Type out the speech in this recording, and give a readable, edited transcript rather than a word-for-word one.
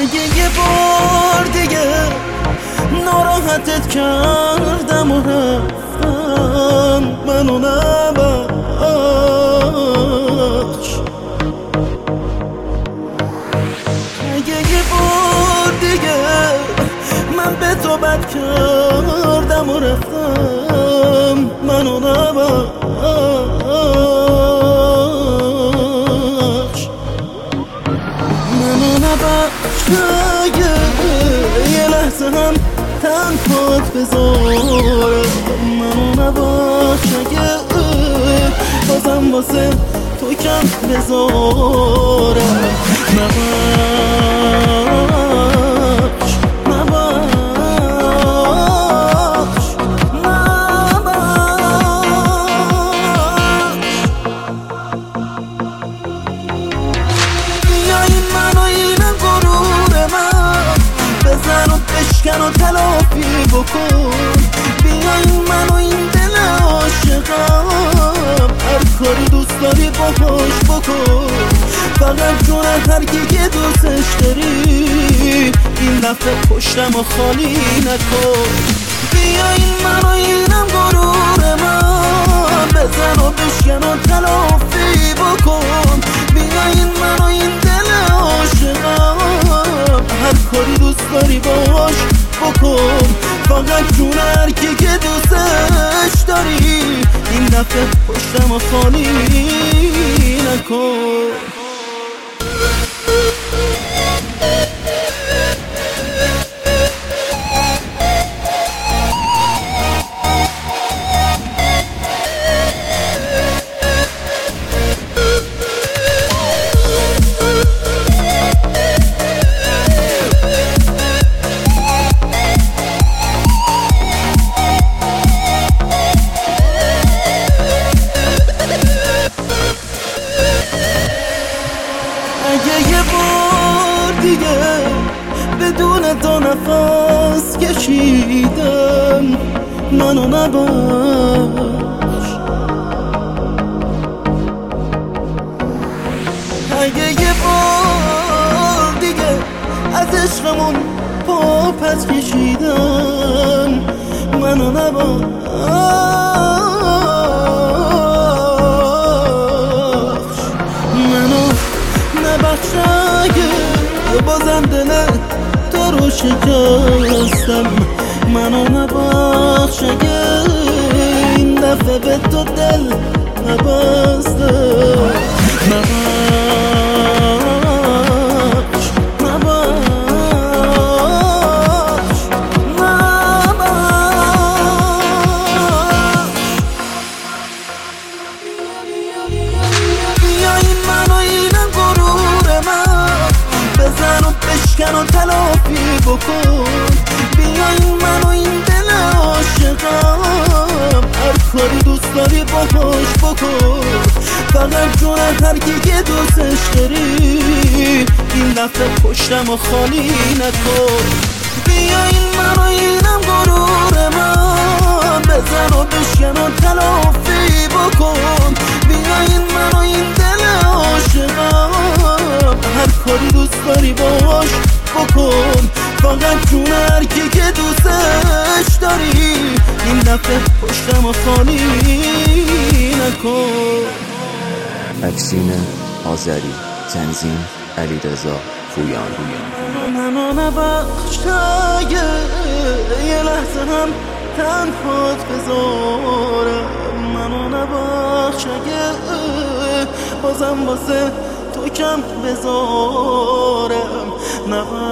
اگه یه بار دیگه ناراحتت کردم و رفتم، منو نبخش. اگه یه بار دیگه من به تو بد کردم و رفتم، منو نبخش. منو نبخش اگه یه لحظه هم تنهات بذارم، منو نبخش اگه بازم واسه تو کم بذارم. نبخش نبخش نبخش. بیا این منو اینم غرور من، بزن و بشکن و تلافی بکن. بیا این منو این دل عاشقم، هر کاری دوست داری باهاش بکن. فقط جون هر کی که دوستش داری، این دفعه پشتم و خالی نکن. بیا این منو اینم غرور من، بزن و بشکن و تلافی بکن. بیا این منو این دل عاشقم، هر کاری دوست داری باش بکن. فقط جون هر کی که دوستش داری، این دفعه پشتم و خالی نکن. اگه یه بار دیگه بدون تو نفس کشیدم، منو نبخش. اگه یه بار دیگه از عشقمون پا پس کشیدم، منو نبخش. منو نبخش اگه بازم دل تو رو شکستم، منو نبخش اگه این دفعه به تو دل نبستم. نبخش نبخش نبخش. بیا این منو اینم غرور من، بزن و بشکن و تلافی بکن. بیا این منو این دل عاشقم، هر کاری دوست داری باهاش بکن. فقط جون هر کی که دوستش داری، این دفعه پشتم و خالی نکن. بیا این منو اینم غرور من، بزن و بشکن و تلافی بکن. بیا این منو این دل عاشقم، هر کاری دوست داری باش بکن. فقط جون هر کی که دوستش داری، این دفعه پشتم و خالی نکن. اکسین آذری، تنظیم علیرضا پویان. منو نبخش اگه یه لحظه هم تنهات بذارم، منو نبخش اگه بازم واسه تو کم بذارم.